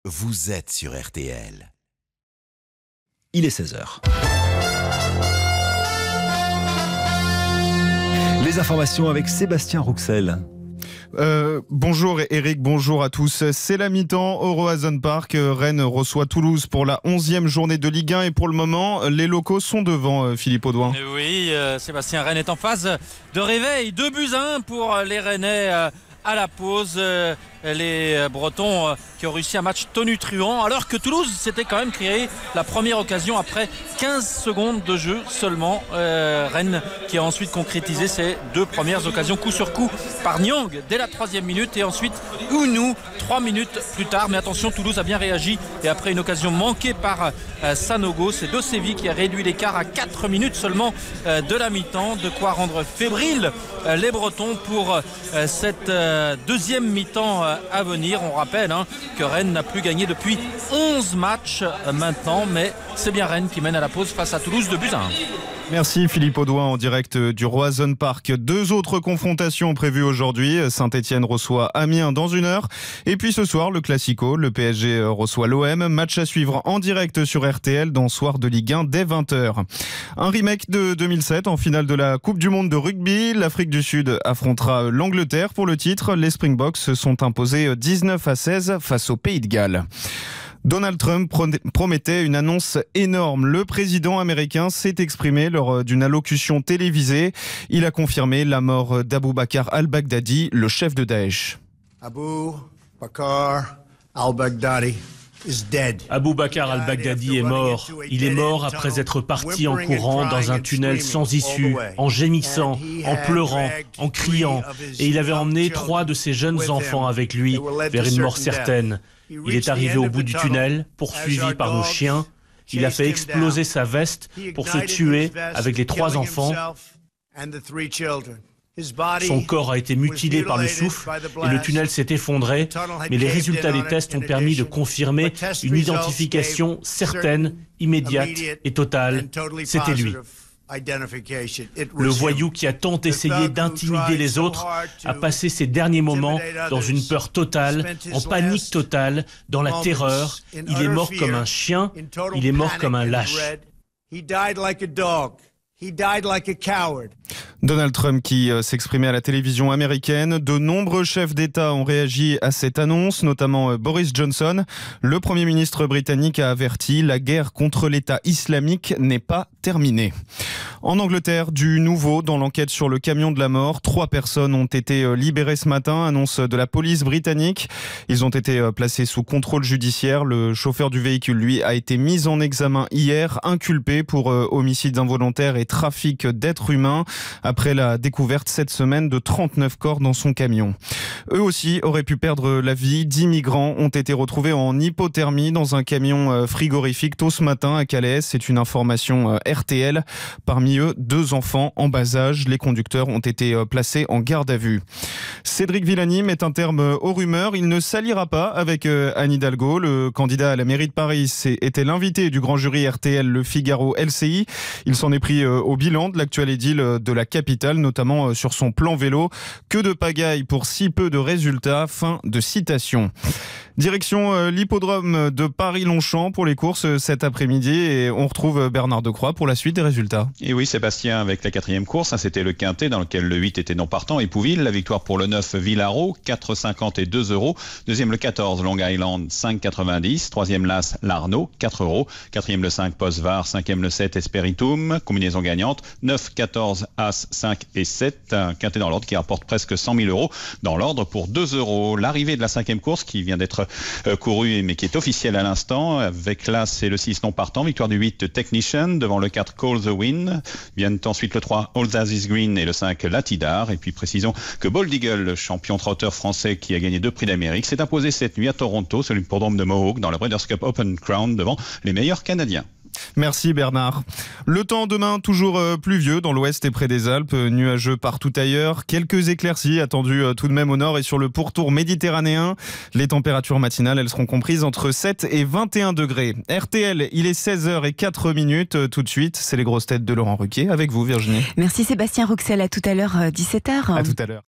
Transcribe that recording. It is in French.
vous êtes sur RTL. Il est 16h. Les informations avec Sébastien Rouxel. Bonjour Eric, bonjour à tous. C'est la mi-temps au Roazhon Park. Rennes reçoit Toulouse pour la 11e journée de Ligue 1 et pour le moment, les locaux sont devant, Philippe Audouin. Oui, Sébastien, Rennes est en phase de réveil. 2-1 pour les Rennais à la pause. Les Bretons qui ont réussi un match tonitruant, alors que Toulouse s'était quand même créé la première occasion après 15 secondes de jeu seulement. Rennes qui a ensuite concrétisé ses deux premières occasions coup sur coup par Niang dès la 3e minute et ensuite Ounou 3 minutes plus tard. Mais attention, Toulouse a bien réagi et après une occasion manquée par Sanogo, c'est Dosevi qui a réduit l'écart à 4 minutes seulement de la mi-temps, de quoi rendre fébrile les Bretons pour cette deuxième mi-temps à venir. On rappelle que Rennes n'a plus gagné depuis 11 matchs maintenant, mais c'est bien Rennes qui mène à la pause face à Toulouse 2-1. Merci Philippe Audouin en direct du Roazhon Park. 2 autres confrontations prévues aujourd'hui. Saint-Etienne reçoit Amiens dans 1 heure. Et puis ce soir, le Classico, le PSG reçoit l'OM. Match à suivre en direct sur RTL dans Soir de Ligue 1 dès 20h. Un remake de 2007 en finale de la Coupe du Monde de rugby. L'Afrique du Sud affrontera l'Angleterre pour le titre. Les Springboks se sont imposés 19-16 face au Pays de Galles. Donald Trump promettait une annonce énorme. Le président américain s'est exprimé lors d'une allocution télévisée. Il a confirmé la mort d'Abou Bakr al-Baghdadi, le chef de Daesh. Abou Bakr al-Baghdadi is dead. Abou Bakr al-Baghdadi est mort. Il est mort après être parti en courant dans un tunnel sans issue, en gémissant, en pleurant, en criant. Et il avait emmené 3 de ses jeunes enfants avec lui vers une mort certaine. Il est arrivé au bout du tunnel, poursuivi par nos chiens. Il a fait exploser sa veste pour se tuer avec les 3 enfants. Son corps a été mutilé par le souffle et le tunnel s'est effondré, mais les résultats des tests ont permis de confirmer une identification certaine, immédiate et totale. C'était lui. Le voyou qui a tant essayé d'intimider les autres a passé ses derniers moments dans une peur totale, en panique totale, dans la terreur. Il est mort comme un chien, il est mort comme un lâche. Donald Trump qui s'exprimait à la télévision américaine. De nombreux chefs d'État ont réagi à cette annonce, notamment Boris Johnson. Le Premier ministre britannique a averti, la guerre contre l'État islamique n'est pas terminée. En Angleterre, du nouveau dans l'enquête sur le camion de la mort. 3 personnes ont été libérées ce matin, annonce de la police britannique. Ils ont été placés sous contrôle judiciaire. Le chauffeur du véhicule, lui, a été mis en examen hier, inculpé pour homicide involontaire et trafic d'êtres humains, après la découverte cette semaine de 39 corps dans son camion. Eux aussi auraient pu perdre la vie. 10 migrants ont été retrouvés en hypothermie dans un camion frigorifique tôt ce matin à Calais. C'est une information RTL. Parmi eux, 2 enfants en bas âge. Les conducteurs ont été placés en garde à vue. Cédric Villani met un terme aux rumeurs. Il ne s'alliera pas avec Anne Hidalgo. Le candidat à la mairie de Paris était l'invité du grand jury RTL Le Figaro LCI. Il s'en est pris au bilan de l'actuel édile de la capitale, notamment sur son plan vélo. Que de pagaille pour si peu de résultats. Fin de citation. Direction l'hippodrome de Paris-Longchamp pour les courses cet après-midi et on retrouve Bernard Decroix pour la suite des résultats. Et oui, Sébastien, avec la 4e course, c'était le quintet dans lequel le 8 était non partant, Épouville. La victoire pour le 9, Villaro, 4,50 et 2 euros. Deuxième, le 14, Long Island, 5,90. Troisième, l'As, l'Arnaud, 4 euros. Quatrième, le 5, Postvar. Cinquième, le 7, Esperitum. Combinaison gagnante, 9, 14, As, 5 et 7. Un quintet dans l'ordre qui rapporte presque 100 000 euros dans l'ordre pour 2 euros. L'arrivée de la 5e course qui vient d'être courue mais qui est officielle à l'instant, avec l'As et le 6 non partant. Victoire du 8, Technician, devant le 4, Call the Wind. Viennent ensuite le 3, All As Is Green et le 5, Latidar. Et puis précisons que Bold Eagle, le champion trotteur français qui a gagné 2 prix d'Amérique, s'est imposé cette nuit à Toronto sur l'hippodrome de Mohawk dans le Breeders' Cup Open Crown devant les meilleurs Canadiens. Merci Bernard. Le temps demain toujours pluvieux dans l'ouest et près des Alpes, nuageux partout ailleurs. Quelques éclaircies attendues tout de même au nord et sur le pourtour méditerranéen. Les températures matinales, elles seront comprises entre 7 et 21 degrés. RTL, il est 16h04. Tout de suite, c'est les grosses têtes de Laurent Ruquier avec vous Virginie. Merci Sébastien Rouxel, à tout à l'heure 17h. À tout à l'heure.